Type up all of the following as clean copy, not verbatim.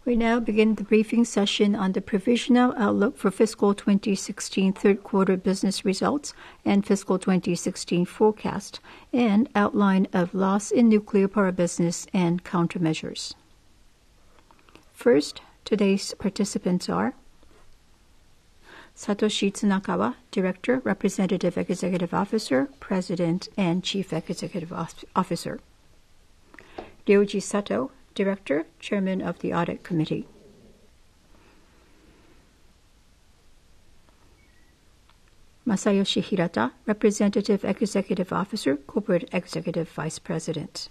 We now begin the briefing session on the provisional outlook for fiscal 2016 third quarter business results and fiscal 2016 forecast, and outline of loss in nuclear power business and countermeasures. First, today's participants are Satoshi Tsunakawa, Director, Representative Executive Officer, President, and Chief Executive Officer. Ryoji Sato, Director, Chairman of the Audit Committee. Masayoshi Hirata, Representative Executive Officer, Corporate Executive Vice President.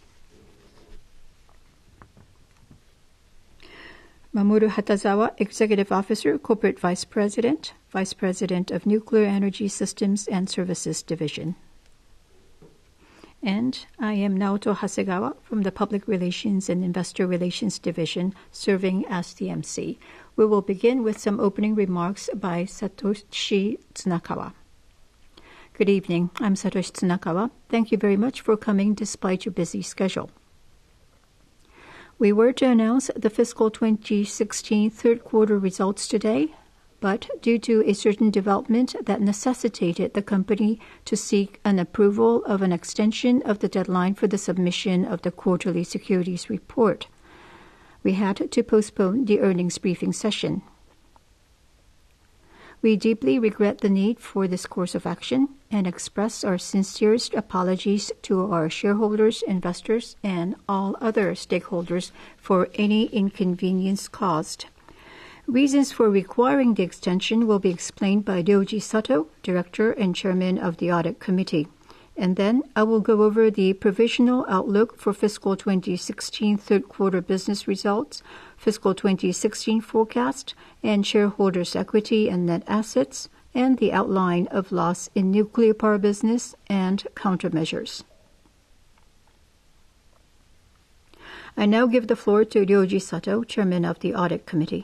Mamoru Hatazawa, Executive Officer, Corporate Vice President, Vice President of Nuclear Energy Systems and Services Division. And I am Naoto Hasegawa from the Public Relations and Investor Relations Division, serving as the MC. We will begin with some opening remarks by Satoshi Tsunakawa. Good evening. I'm Satoshi Tsunakawa. Thank you very much for coming despite your busy schedule. We were to announce the fiscal 2016 third quarter results today, but due to a certain development that necessitated the company to seek an approval of an extension of the deadline for the submission of the quarterly securities report, we had to postpone the earnings briefing session. We deeply regret the need for this course of action and express our sincerest apologies to our shareholders, investors, and all other stakeholders for any inconvenience caused. Reasons for requiring the extension will be explained by Ryoji Sato, Director and Chairman of the Audit Committee. And then I will go over the provisional outlook for fiscal 2016 third quarter business results, fiscal 2016 forecast, and shareholders' equity and net assets, and the outline of loss in nuclear power business and countermeasures. I now give the floor to Ryoji Sato, Chairman of the Audit Committee.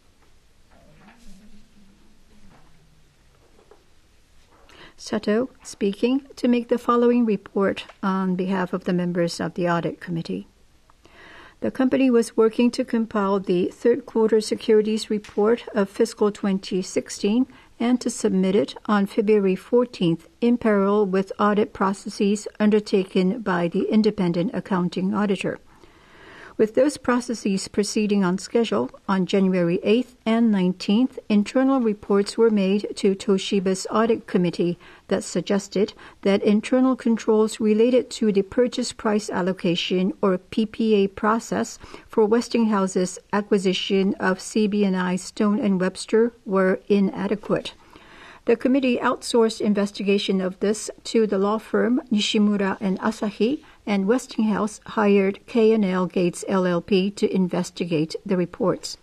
Sato speaking to make the following report on behalf of the members of the Audit Committee. The company was working to compile the third quarter securities report of fiscal 2016 and to submit it on February 14th in parallel with audit processes undertaken by the independent accounting auditor. With those processes proceeding on schedule, on January 8th and 19th, internal reports were made to Toshiba's Audit Committee that suggested that internal controls related to the purchase price allocation or PPA process for Westinghouse's acquisition of CB&I Stone & Webster were inadequate. The committee outsourced investigation of this to the law firm Nishimura & Asahi, and Westinghouse hired K&L Gates LLP to investigate the reports.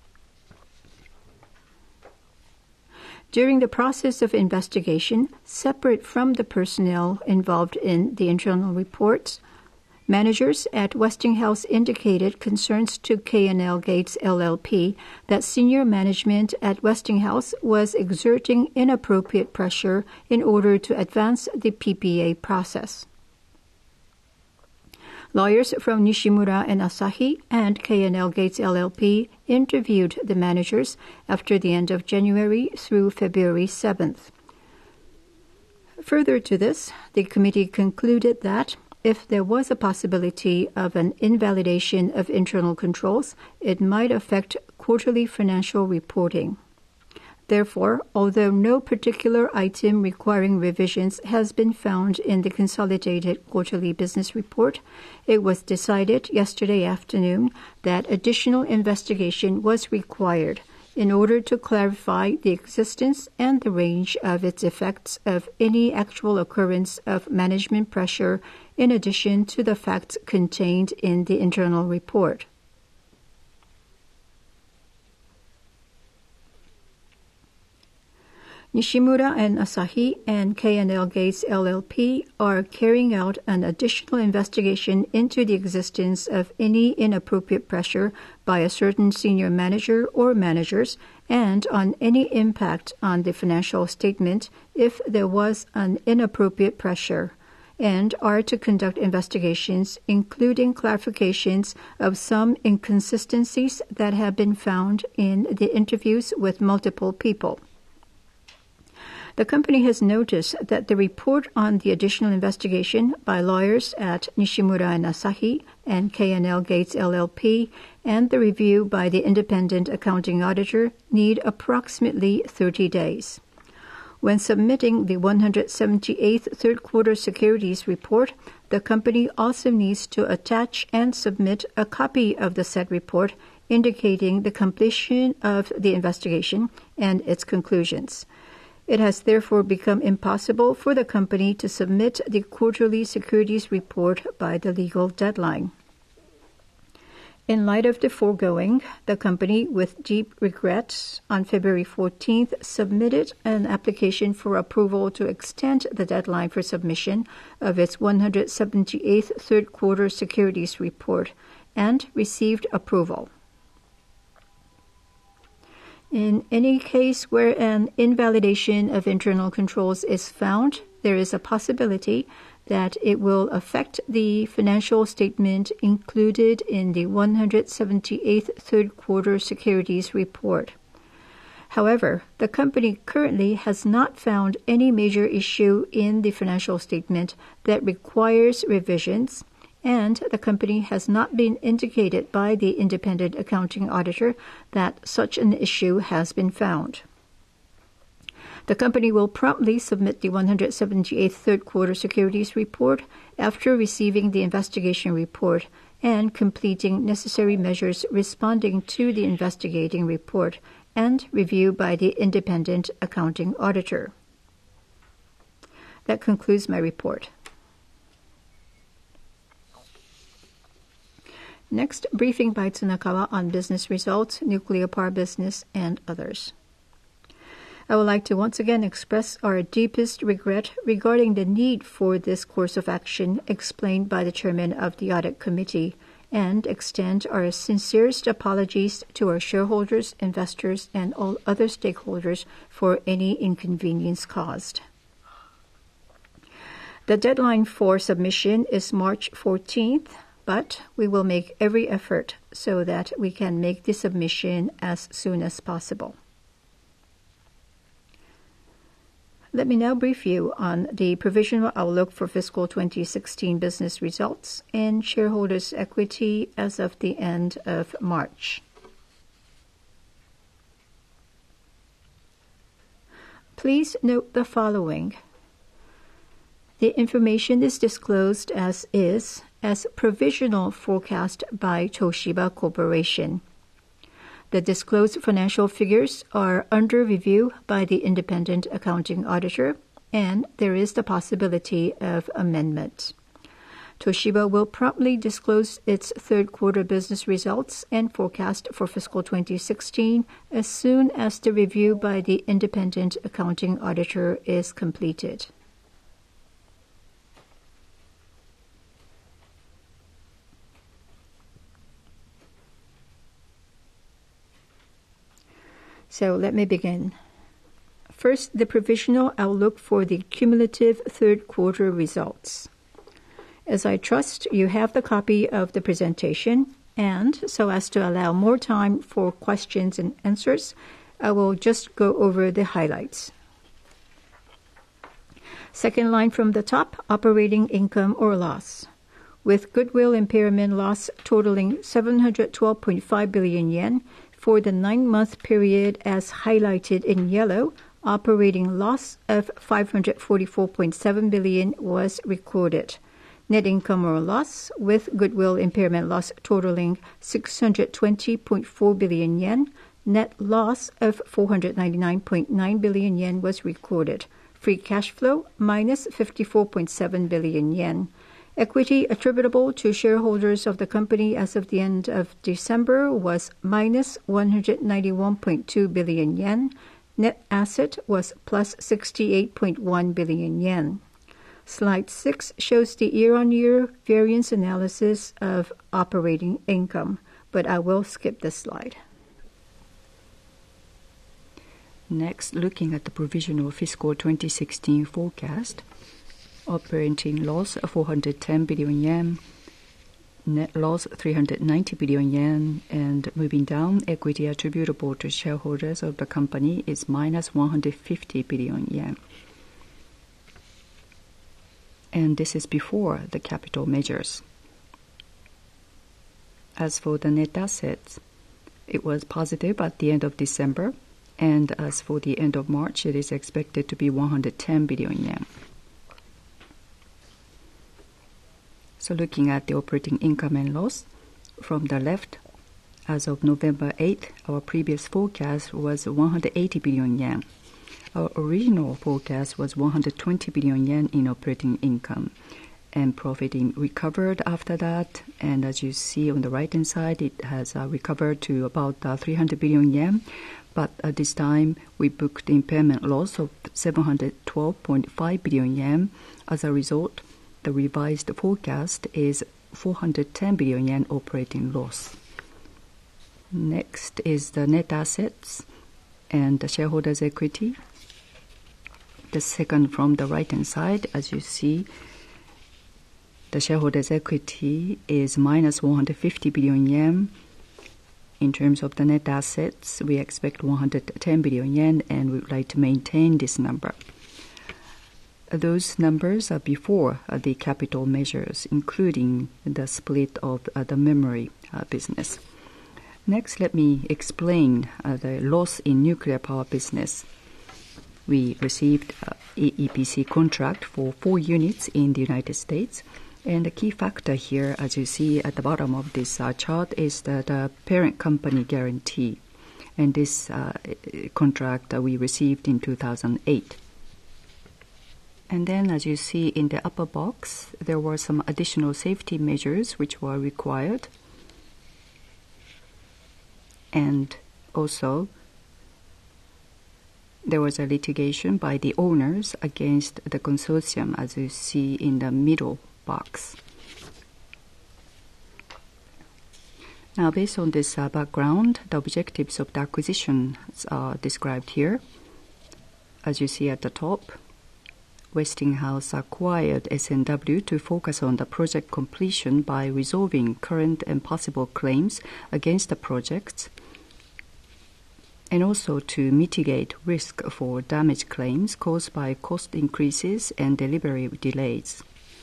During the process of investigation, separate from the personnel involved in the internal reports, managers at Westinghouse indicated concerns to K&L Gates LLP that senior management at Westinghouse was exerting inappropriate pressure in order to advance the PPA process. Lawyers from Nishimura & Asahi and K&L Gates LLP interviewed the managers after the end of January through February 7th. Further to this, the committee concluded that if there was a possibility of an invalidation of internal controls, it might affect quarterly financial reporting. Therefore, although no particular item requiring revisions has been found in the consolidated quarterly business report, it was decided yesterday afternoon that additional investigation was required in order to clarify the existence and the range of its effects of any actual occurrence of management pressure in addition to the facts contained in the internal report. Nishimura & Asahi and K&L Gates LLP are carrying out an additional investigation into the existence of any inappropriate pressure by a certain senior manager or managers and on any impact on the financial statement if there was an inappropriate pressure, and are to conduct investigations, including clarifications of some inconsistencies that have been found in the interviews with multiple people. The company has noticed that the report on the additional investigation by lawyers at Nishimura & Asahi and K&L Gates LLP and the review by the independent accounting auditor need approximately 30 days. When submitting the 178th third quarter securities report, the company also needs to attach and submit a copy of the said report indicating the completion of the investigation and its conclusions. It has therefore become impossible for the company to submit the quarterly securities report by the legal deadline. In light of the foregoing, the company, with deep regret, on February 14th submitted an application for approval to extend the deadline for submission of its 178th third quarter securities report and received approval. In any case where an invalidation of internal controls is found, there is a possibility that it will affect the financial statement included in the 178th third quarter securities report. However, the company currently has not found any major issue in the financial statement that requires revisions, and the company has not been indicated by the independent accounting auditor that such an issue has been found. The company will promptly submit the 178th third quarter securities report after receiving the investigation report and completing necessary measures responding to the investigating report and review by the independent accounting auditor. That concludes my report. Next, briefing by Tsunakawa on business results, nuclear power business, and others. I would like to once again express our deepest regret regarding the need for this course of action explained by the chairman of the audit committee and extend our sincerest apologies to our shareholders, investors, and all other stakeholders for any inconvenience caused. The deadline for submission is March 14th. But we will make every effort so that we can make the submission as soon as possible. Let me now brief you on the provisional outlook for fiscal 2016 business results and shareholders' equity as of the end of March. Please note the following. The information is disclosed as provisional forecast by Toshiba Corporation. The disclosed financial figures are under review by the independent accounting auditor, and there is the possibility of amendment. Toshiba will promptly disclose its third quarter business results and forecast for fiscal 2016 as soon as the review by the independent accounting auditor is completed. So let me begin. First, the provisional outlook for the cumulative third quarter results. As I trust you have the copy of the presentation, and so as to allow more time for questions and answers, I will just go over the highlights. Second line from the top, operating income or loss. With goodwill impairment loss totaling 712.5 billion yen, for the 9-month period as highlighted in yellow, operating loss of 544.7 billion was recorded. Net income or loss with goodwill impairment loss totaling 620.4 billion yen, net loss of 499.9 billion yen was recorded. Free cash flow minus 54.7 billion yen. Equity attributable to shareholders of the company as of the end of December was minus 191.2 billion yen. Net asset was plus 68.1 billion yen. Slide 6 shows the year-on-year variance analysis of operating income, but I will skip this slide. Next, looking at the provisional fiscal 2016 forecast. Operating loss 410 billion yen, net loss 390 billion yen, and moving down, equity attributable to shareholders of the company is minus 150 billion yen. And this is before the capital measures. As for the net assets, it was positive at the end of December, and as for the end of March, it is expected to be 110 billion yen. So looking at the operating income and loss, from the left, as of November 8th, our previous forecast was 180 billion yen. Our original forecast was 120 billion yen in operating income, and profit recovered after that. And as you see on the right-hand side, it has recovered to about 300 billion yen. But at this time, we booked impairment loss of 712.5 billion yen. As a result, the revised forecast is 410 billion yen operating loss. Next is the net assets and the shareholders' equity. The second from the right-hand side, as you see, the shareholders' equity is minus 150 billion yen. In terms of the net assets, we expect 110 billion yen, and we would like to maintain this number. Those numbers are before the capital measures, including the split of the memory business. Next, let me explain the loss in nuclear power business. We received an EPC contract for 4 units in the United States. And the key factor here, as you see at the bottom of this chart, is the parent company guarantee. And this contract we received in 2008. And then, as you see in the upper box, there were some additional safety measures which were required. And also, there was a litigation by the owners against the consortium, as you see in the middle box. Now, based on this background, the objectives of the acquisition are described here. As you see at the top, Westinghouse acquired S&W to focus on the project completion by resolving current and possible claims against the projects, and also to mitigate risk for damage claims caused by cost increases and delivery delays.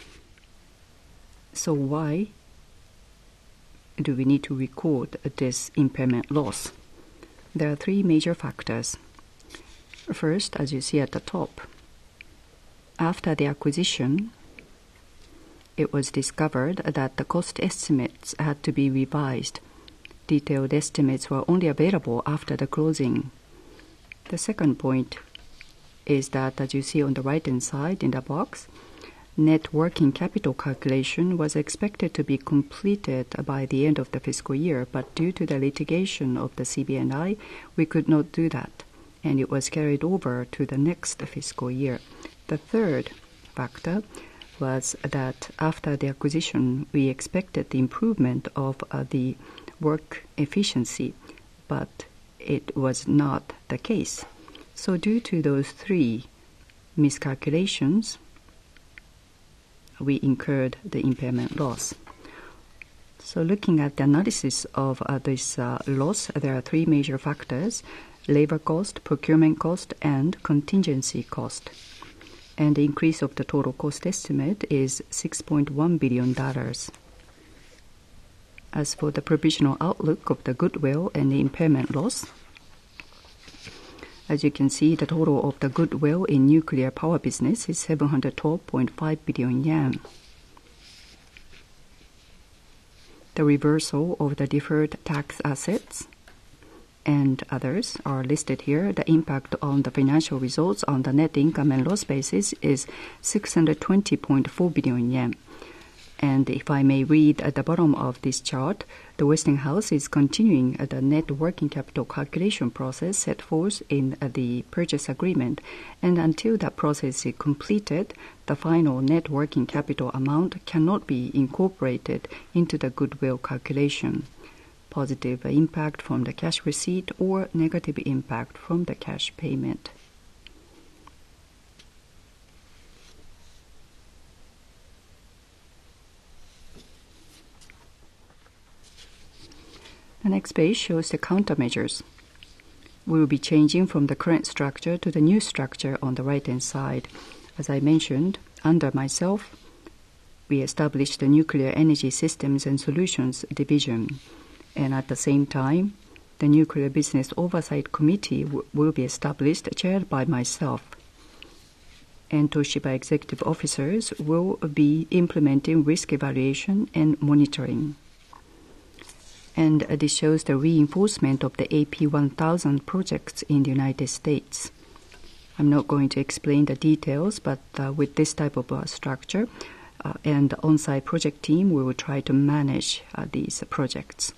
So why do we need to record this impairment loss? There are 3 major factors. First, as you see at the top, after the acquisition, it was discovered that the cost estimates had to be revised. Detailed estimates were only available after the closing. The second point is that, as you see on the right-hand side in the box, net working capital calculation was expected to be completed by the end of the fiscal year, but due to the litigation of the CB&I, we could not do that, and it was carried over to the next fiscal year. The third factor was that after the acquisition, we expected the improvement of the work efficiency, but it was not the case. So due to those 3 miscalculations, we incurred the impairment loss. So looking at the analysis of this loss, there are 3 major factors: labor cost, procurement cost, and contingency cost. And the increase of the total cost estimate is $6.1 billion. As for the provisional outlook of the goodwill and the impairment loss, as you can see, the total of the goodwill in nuclear power business is 712.5 billion yen. The reversal of the deferred tax assets and others are listed here. The impact on the financial results on the net income and loss basis is 620.4 billion yen. And if I may read at the bottom of this chart, the Westinghouse is continuing the net working capital calculation process set forth in the purchase agreement. And until that process is completed, the final net working capital amount cannot be incorporated into the goodwill calculation. Positive impact from the cash receipt or negative impact from the cash payment. The next page shows the countermeasures. We will be changing from the current structure to the new structure on the right-hand side. As I mentioned, under myself, we established the Nuclear Energy Systems and Solutions Division. And at the same time, the Nuclear Business Oversight Committee will be established, chaired by myself. And Toshiba executive officers will be implementing risk evaluation and monitoring. And this shows the reinforcement of the AP1000 projects in the United States. I'm not going to explain the details, but with this type of structure and the on-site project team, we will try to manage these projects.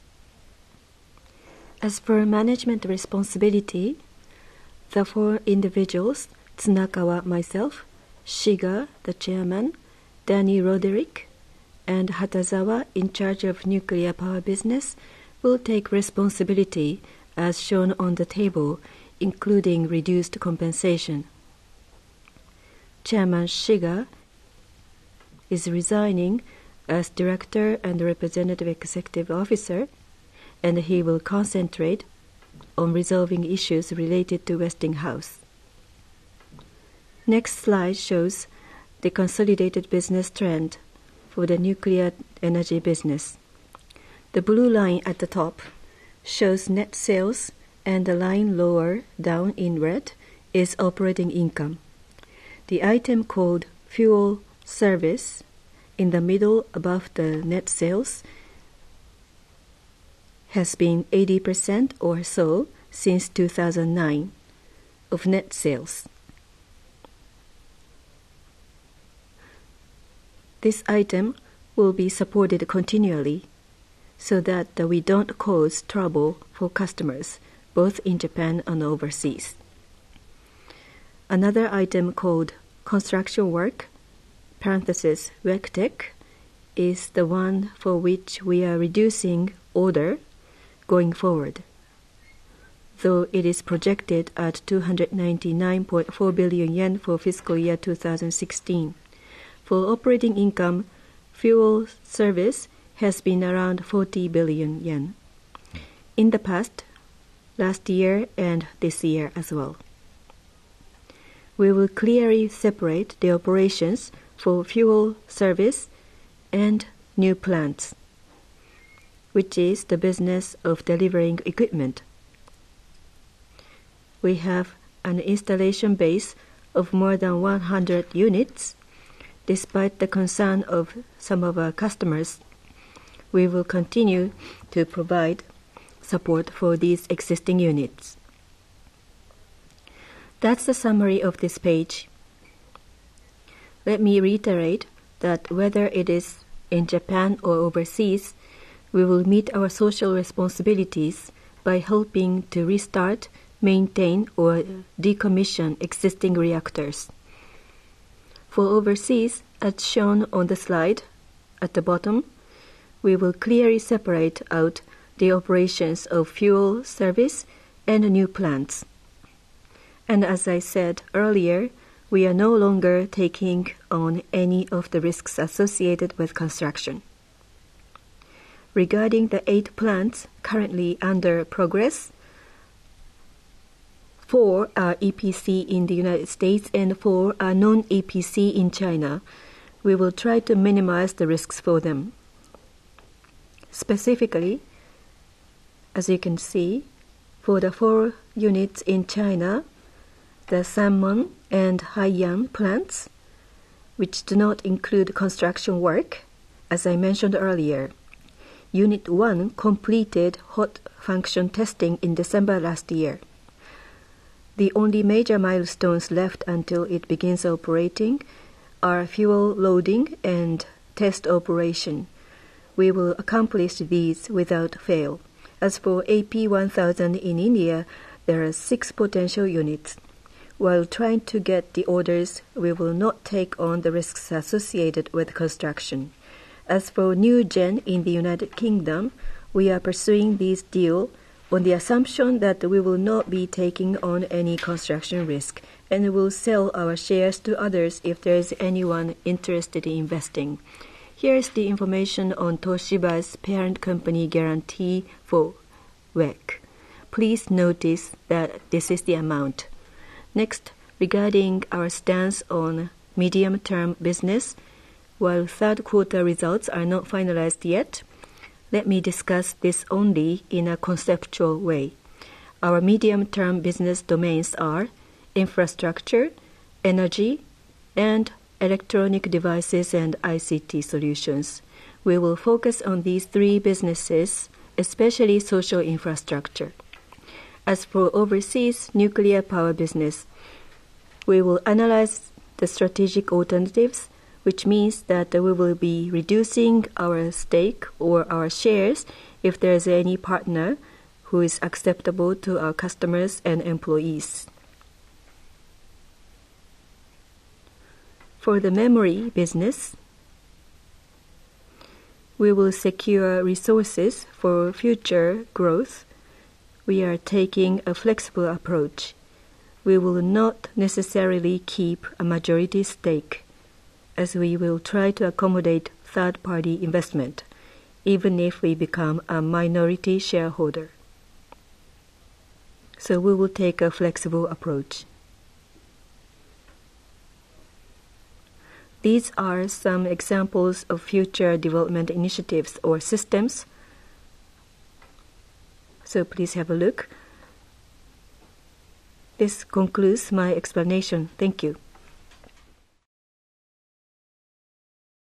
As for management responsibility, the 4 individuals, Tsunakawa, myself, Shiga, the chairman, Danny Roderick, and Hatazawa, in charge of nuclear power business, will take responsibility as shown on the table, including reduced compensation. Chairman Shiga is resigning as director and representative executive officer, and he will concentrate on resolving issues related to Westinghouse. Next slide shows the consolidated business trend for the nuclear energy business. The blue line at the top shows net sales, and the line lower down in red is operating income. The item called fuel service in the middle above the net sales has been 80% or so since 2009 of net sales. This item will be supported continually so that we don't cause trouble for customers, both in Japan and overseas. Another item called construction work, parenthesis WECTEC, is the one for which we are reducing order going forward, though it is projected at 299.4 billion yen for fiscal year 2016. For operating income, fuel service has been around 40 billion yen in the past, last year, and this year as well. We will clearly separate the operations for fuel service and new plants, which is the business of delivering equipment. We have an installation base of more than 100 units. Despite the concern of some of our customers, we will continue to provide support for these existing units. That's the summary of this page. Let me reiterate that whether it is in Japan or overseas, we will meet our social responsibilities by helping to restart, maintain, or decommission existing reactors. For overseas, as shown on the slide at the bottom, we will clearly separate out the operations of fuel service and new plants. And as I said earlier, we are no longer taking on any of the risks associated with construction. Regarding the 8 plants currently under progress, 4 are EPC in the United States and 4 are non-EPC in China. We will try to minimize the risks for them. Specifically, as you can see, for the 4 units in China, the Sanmen and Haiyan plants, which do not include construction work, as I mentioned earlier, Unit 1 completed hot function testing in December last year. The only major milestones left until it begins operating are fuel loading and test operation. We will accomplish these without fail. As for AP1000 in India, there are 6 potential units. While trying to get the orders, we will not take on the risks associated with construction. As for New Gen in the United Kingdom, we are pursuing this deal on the assumption that we will not be taking on any construction risk and will sell our shares to others if there is anyone interested in investing. Here is the information on Toshiba's parent company guarantee for WEC. Please notice that this is the amount. Next, regarding our stance on medium-term business, while third quarter results are not finalized yet, let me discuss this only in a conceptual way. Our medium-term business domains are infrastructure, energy, and electronic devices and ICT solutions. We will focus on these three businesses, especially social infrastructure. As for overseas nuclear power business, we will analyze the strategic alternatives, which means that we will be reducing our stake or our shares if there is any partner who is acceptable to our customers and employees. For the memory business, we will secure resources for future growth. We are taking a flexible approach. We will not necessarily keep a majority stake, as we will try to accommodate third-party investment, even if we become a minority shareholder. So we will take a flexible approach. These are some examples of future development initiatives or systems. So please have a look. This concludes my explanation. Thank you.